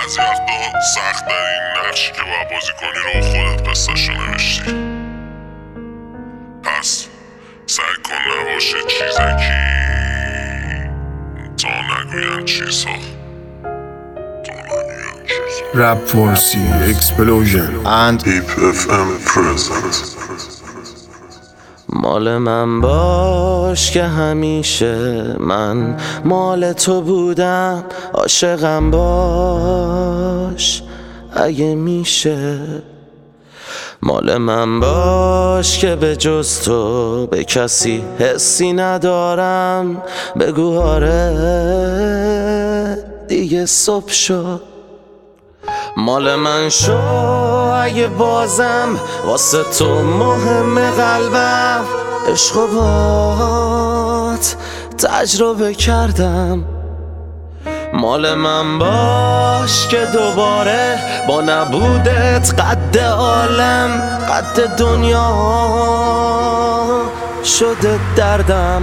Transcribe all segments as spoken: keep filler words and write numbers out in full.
بعضی وقتا سخت این نقشی که باید بازی کنی رو خودت قصه‌شو نوشتی. پس سعی کن نباشه چیزکی تا نگوین چیزها Rap Force Explosion and Deep اف ام present. مال من باش که همیشه من مال تو بودم، عاشقم باش اگه میشه. مال من باش که به جز تو به کسی حسی ندارم، بگو آره دیگه صبح شد. مال من شو اگه بازم واسه تو مهم قلبم، عشق و بات تجربه کردم. مال من باش که دوباره با نبودت قد عالم قد دنیا شده دردم.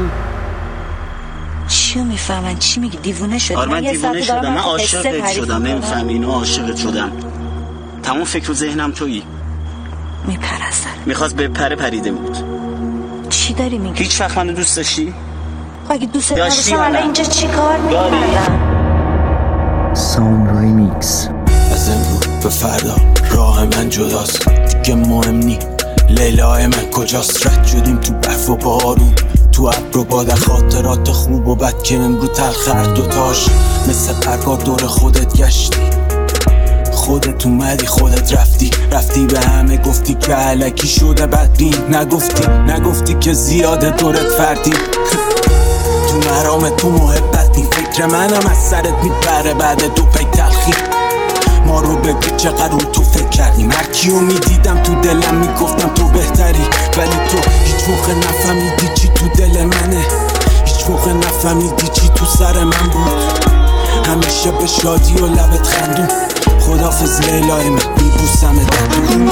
چیو میفهمن؟ چی میگی؟ دیوونه شدی؟ آره من دیوونه شدم، من عاشقت شدم، نمیفهمی اینو؟ عاشقت شدم، تمام فکر و ذهنم تویی. میپرستن میخواست به پره پریده بود. چی داری میگی؟ هیچ وقت منو دوست داشتی؟ اگه دوست داشتی داشتم الان اینجا چی کار میکردم؟ Sound Remix. از امروز به فردا راه من جداست، دیگه مهم نی لیلای من کجاست. رد شدیم تو برف و بارون، تو ابر و باد، خاطرات خوب و بد که امرو تلخ هر دوتاش. مثل پرگار دور خودت گشتی، خودت اومدی خودت رفتی. رفتی به همه گفتی که علکی شده بدبین، نگفتی نگفتی که زیاده دورت فردی. تو مرام تو محبت نی، فکر منم از سرت میبره بعد دو پی تلخی. ما رو بگی چقدر رو تو فکر کردیم، هر کیو میدیدم تو دلم میگفتم تو بهتری، ولی تو هیچ موقع نفهمیدی چی تو دل منه، هیچ موقع نفهمیدی چی تو سر من بود. همیشه به شادی و لبت خندون، خدافظ لیلای من میبوسم دندون.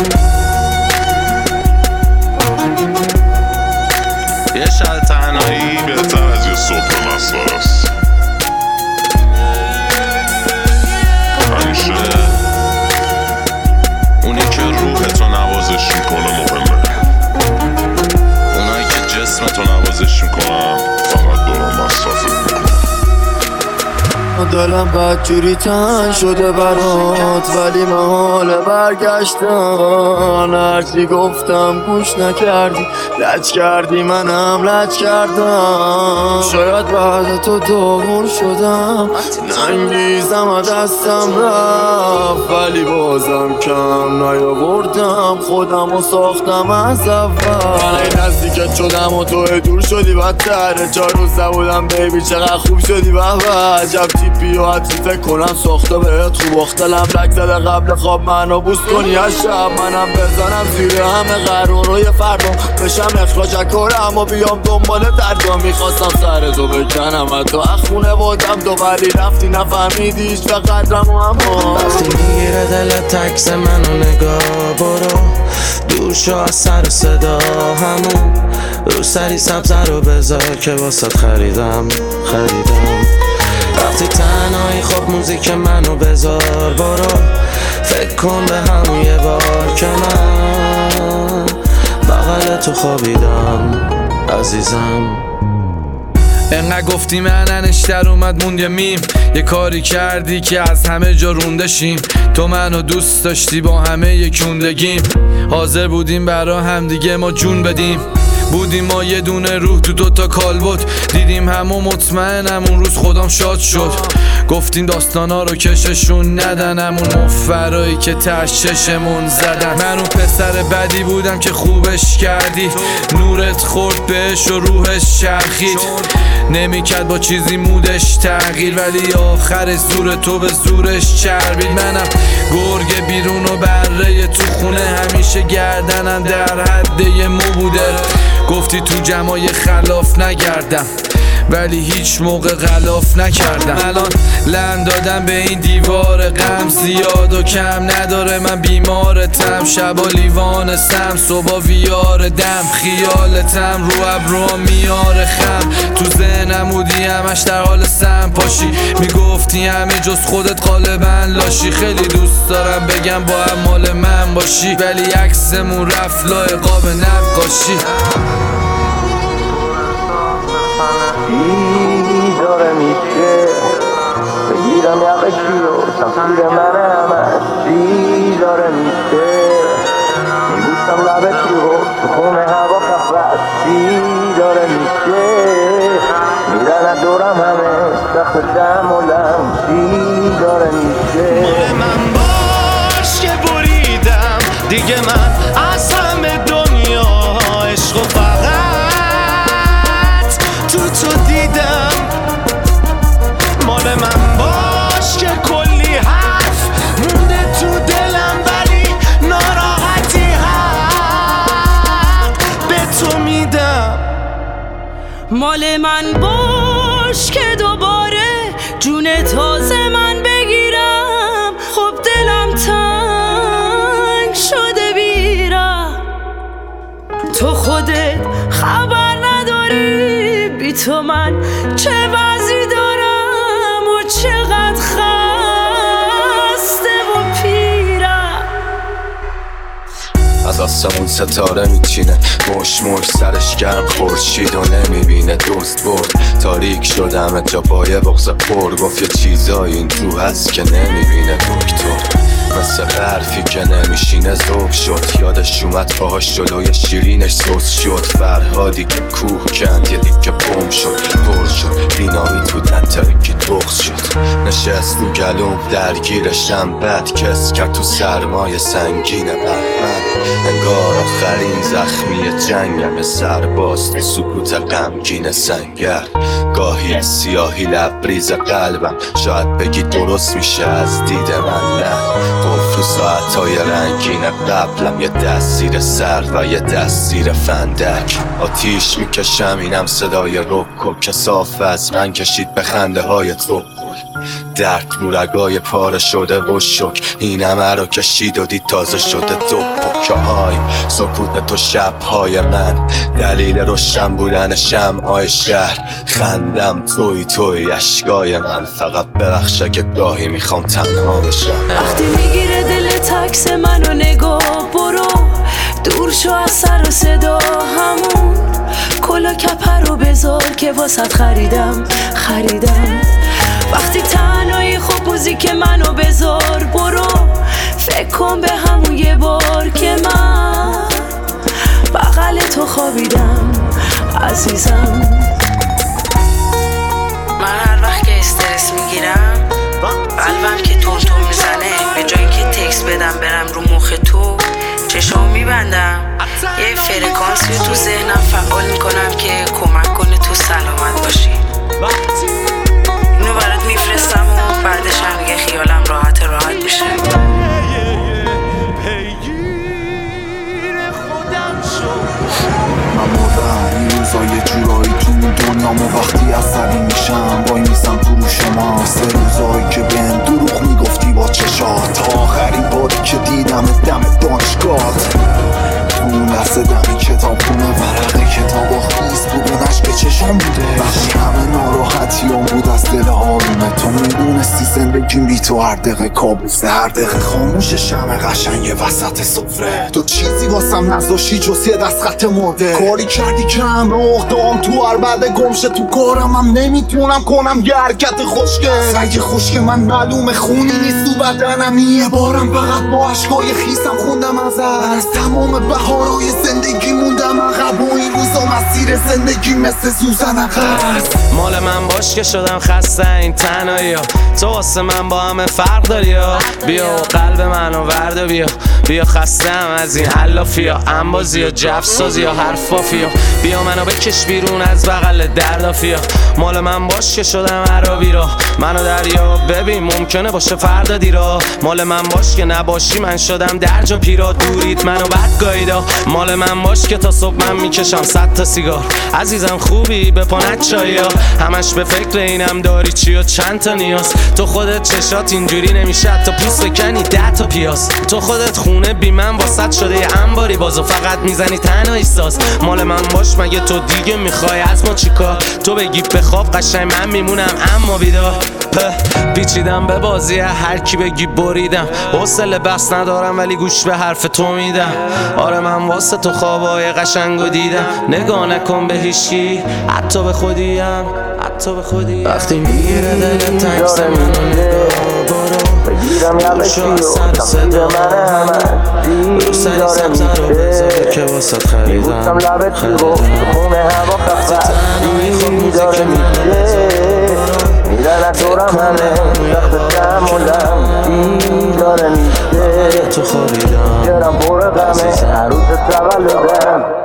یه شب تنهایی بهتر از یه صبح مسخره است. همیشه اونی که روحتو نوازش میکنه مهمه، اونایی که جسمتو نوازش میکنن فقط دوران مصرفت میکنن. دلم بدجوری تن شده برات، ولی محال برگشتن. هرچی گفتم گوش نکردی، لج کردی منم لج کردم. شاید بعد تو داغون شدم، ننگیزم و دستم رفت، ولی بازم کم نیاوردم، خودم و ساختم از اول. من این نزدیکت شدم و تو دور شدی بدتره. چهار روز نبودم بیبی چقدر خوب شدی بابا. عجب تیپی و حتی فکر کنم ساخته بهت خوب. اختلم لک زده قبل خواب منو بوست کنی از شب، منم بزنم زیر همه قرون روی فردام بشم اخراج کنم و بیام دنبال درجا. میخواستم سر تو بکنم و تو اخونه بودم تو، ولی رفتی نفهمیدی هیچ و قدرم و اما. وقتی میگیره دلت عکس منو نگاه برو، دور شو از سر و صدا همون رو سری سبزه رو بذار که واسط خریدم خریدم. وقتی تنهایی خب موزیک منو بذار برو، فکر کن به همون یه بار که من بغل تو خوابیدم عزیزم. انقدر گفتی مننش در اومد موند یه میم، یه کاری کردی که از همه جا رونده شیم. تو منو دوست داشتی با همه یکوندگیم، حاضر بودیم برا هم دیگه ما جون بدیم. بودیم ما یه دونه روح تو دوتا کالبد، دیدیم همو مطمئنم اون روز خودم شاد شد. گفتیم داستانا رو کششون ندن، همون مفرایی که تش چشمون زدن. من اون پسر بدی بودم که خوبش کردی، نورت خورد بهش و روحش چرخید. نمیکرد با چیزی مودش تغییر، ولی آخر زور تو به زورش چربید. منم گرگ بیرون و بره تو خونه، همیشه گردنم در حد یه مو بوده. گفتی تو جمعای خلاف نگردم، ولی هیچ موقع غلاف نکردم. الان لم دادم به این دیوار غم، زیاد و کم نداره من بیمارتم. شبا لیوان سم، صبح ویار دم، خیالتم رو ابرو میاره خم. تو ذهنم بودی همش در حال سم پاشی، میگفتی همه جز خودت غالبا لاشی. خیلی دوست دارم بگم با هم مال من باشی، ولی عکسمون رفت لای قاب نقاشی. چی داره میشه بگیرم یقه کیو تفسیر من همش چی داره میشه میبوسم لبه کیو تو خونه هوا خفت چی داره میشه میرن از دورم همه سخت تحملم چی داره میشه مال من باش که بریدم دیگه من از همه دنیا عشق و فقط تو تو دیدم. مال من باش که کلی حرف مونده تو دلم ولی ناراحتی حق به تو میدم. مال من باش که دوباره جون تازه من بگیرم. خب دلم تنگ شده بیرم، تو خودت خبر نداری بی تو من چه وضعی دارم و چقدر خسته و پیرم. از آسمون ستاره میچینه، مش مش سرش گرم خورشید و نمیبینه. دوست برد تاریک شدم جا بایه بغض پر، گفت یه چیزایی این تو هست که نمیبینه دکتر. مثل برفی که نمیشینه ذوب شد، یادش اومد پاهاش جلوی شیرینش سوز شد. فرهادی که کوه کند یه دیگه بوم شد، پر شد دینامیت بود نتره که بغض شد. نشست رو گلوم درگیرشم بد کس کرد تو سرمایه سنگین بهمن. انگار آخرین زخمی جنگم سرباز تو سکوت غمگین سنگر. گاهی سیاهی لبریز قلبم شاید بگی درست میشه از دید من، نه قفل تو ساعتهای رنگین قبلم. یه دست زیر سر و یه دست زیر فندک. آتیش میکشم اینم صدای رکو که صاف از من کشید به خنده های تو. درد رو رگای پاره شده و شک این همه رو کشید و دید تازه شده دو پکه های سکوت تو شبهای من. دلیل روشن بودن شمعای شهر خندم توی توی اشکای من. فقط ببخش اگه گاهی میخوام تنها بشم. وقتی میگیره دل تکس منو نگاه برو دور شو از سر و صدا همون کلا کپر رو بذار که واسط خریدم خریدم. وقتی تنهایی خب موزیک منو بذار برو فکر کن به همون یه بار که من بغل تو خوابیدم عزیزم. من هر وقت که استرس میگیرم قلبم که تون تون میزنه، به جایی که تکس بدم برم رو مخ تو چشام میبندم یه فرکانسی رو تو ذهنم فعال میکنم که کمک کنه تو سلامت باشی. اینو برات میفرستم و بعدش هم دیگه خیالم راحت راحت میشه. من مردم این روزا یه جورایی تو این دنیامو وقتی عصبی میشم وای میسم تو رو شما. سه روزایی که بهم دروغ میگفتی با چشات، تا آخرین باری که دیدم دم دانشگاهت. اون لحظه دمی کتاب خونه ورقه کتاب آخیز بود و نشک چشم بوده. وقتی همه ناراحتیام بود از دل آرومه، تو میدونستی زندگیم بی تو هر دقیقه کابوسه. هر دقیقه خاموش شمع قشنگ وسط سفره، تو چیزی واسم نذاشتی جز یه دست خط مرده. کاری کردی که همه اقدام تو هر بعد گمشه تو کارم هم نمیتونم کنم یه حرکت خوشگل. سعی خوشگل من معلومه خونی نیست تو بدنم، یه بارم فقط با عشقای خیسم خوندم ازت. از تمام بهارای زندگی موندم عقب و این روزا مسیر زندگی مثل سوزن عقب. مال من باش که شدم خسته این تنهایی ها، تو واسه من با همه فرق داری ها. بیا و قلب منو ورد بیا بیا خستم از این علافی ها، انبازی ها، جفسازی ها، حرف بافی ها. بیا منو بکش بیرون از بغل دردافی ها. مال من باش که شدم عربی را، منو دریا ببین ممکنه باشه فردا دیرا. مال من باش که نباشی من شدم درجا پیرا. دورید منو بد گاییدا. مال من باش که تا صبح من میکشم صد تا سیگار. عزیزم خوبی به پانت چایی ها، همش به فکر اینم داری چی و چند تا نیاز. تو خودت چشات اینجوری نمیشه تا پوست بکنی ده تا پیاز. تو خودت خونه بی من واسط شده یه انباری بازو فقط میزنی تنهایی ساز. مال من باش مگه تو دیگه میخوای از ما چیکار؟ تو بگی بخواب قشنگ من میمونم اما بیدار. پیچیدم به بازی هر کی بگی بریدم، حوصله بحث ندارم ولی گوش به حرف تو میدم. آره من واسه تو خوابای قشنگو دیدم، نگاه نکن به هیچکی حتی به خودیم حتی به خودیم. وقتی میگیره دل تکس منو نگاه برو، بگیرم یقشی و تفسیر من همه رو سری سبزه رو بذاره که واسط خریدم. میبوسم لبت چی گفت تو خونه هوا خفت دیگی داره میشه میرن از دورم همه سخت تحملم دیگی داره میشه. تو خوابیدم جرم پر غمه عروس تولدم.